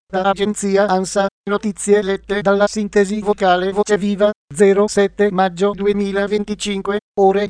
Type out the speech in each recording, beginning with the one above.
Da agenzia ANSA, notizie lette dalla sintesi vocale Voce Viva, 07 maggio 2025, ore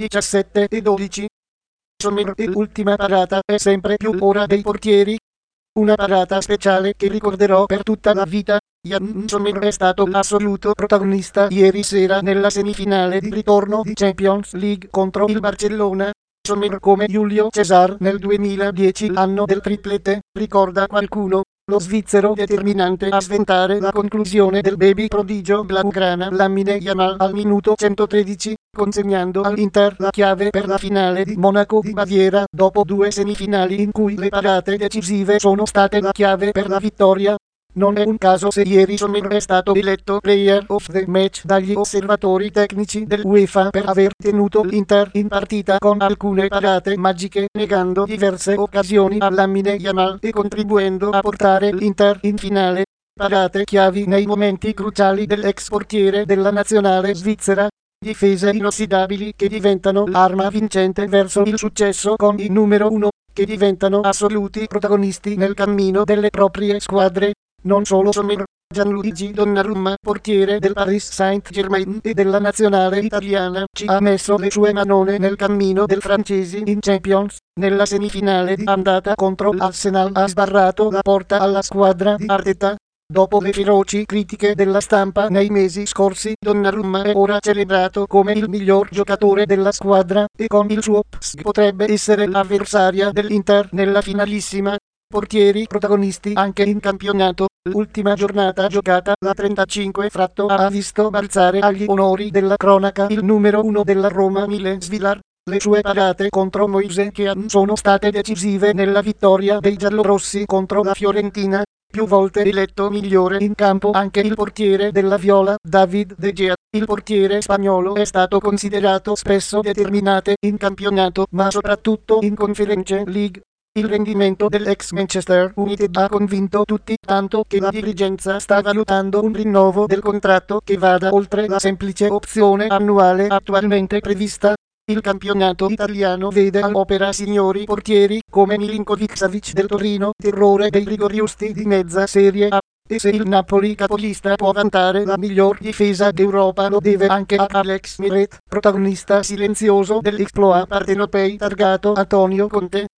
17:12. Sommer e l'ultima parata è sempre più ora dei portieri. Una parata speciale che ricorderò per tutta la vita. Jan Sommer è stato l'assoluto protagonista ieri sera nella semifinale di ritorno di Champions League contro il Barcellona. Sommer come Julio César nel 2010, anno del triplete, ricorda qualcuno. Lo svizzero determinante a sventare la conclusione del baby prodigio blaugrana Lamine Yamal al minuto 113, consegnando all'Inter la chiave per la finale di Monaco di Baviera, dopo due semifinali in cui le parate decisive sono state la chiave per la vittoria. Non è un caso se ieri Sommer è stato eletto Player of the Match dagli osservatori tecnici dell'UEFA per aver tenuto l'Inter in partita con alcune parate magiche, negando diverse occasioni a Lamine Yamal e contribuendo a portare l'Inter in finale. Parate chiavi nei momenti cruciali dell'ex portiere della nazionale svizzera. Difese inossidabili che diventano l'arma vincente verso il successo con il numero 1, che diventano assoluti protagonisti nel cammino delle proprie squadre. Non solo Sommer, Gianluigi Donnarumma, portiere del Paris Saint-Germain e della nazionale italiana, ci ha messo le sue manone nel cammino del francesi in Champions. Nella semifinale di andata contro l'Arsenal ha sbarrato la porta alla squadra di Arteta. Dopo le feroci critiche della stampa nei mesi scorsi, Donnarumma è ora celebrato come il miglior giocatore della squadra e con il suo PSG potrebbe essere l'avversaria dell'Inter nella finalissima. Portieri protagonisti anche in campionato. L'ultima giornata giocata, la 35 fratto, ha visto balzare agli onori della cronaca il numero 1 della Roma Miles Villar. Le sue parate contro Moise Kean sono state decisive nella vittoria dei giallorossi contro la Fiorentina. Più volte eletto migliore in campo anche il portiere della Viola, David De Gea. Il portiere spagnolo è stato considerato spesso determinante in campionato, ma soprattutto in Conference League. Il rendimento dell'ex Manchester United ha convinto tutti, tanto che la dirigenza sta valutando un rinnovo del contratto che vada oltre la semplice opzione annuale attualmente prevista. Il campionato italiano vede all'opera signori portieri come Milinkovic-Savic del Torino, terrore dei rigoristi di mezza Serie A. E se il Napoli capolista può vantare la miglior difesa d'Europa, lo deve anche a Alex Meret, protagonista silenzioso dell'exploit partenopei targato Antonio Conte.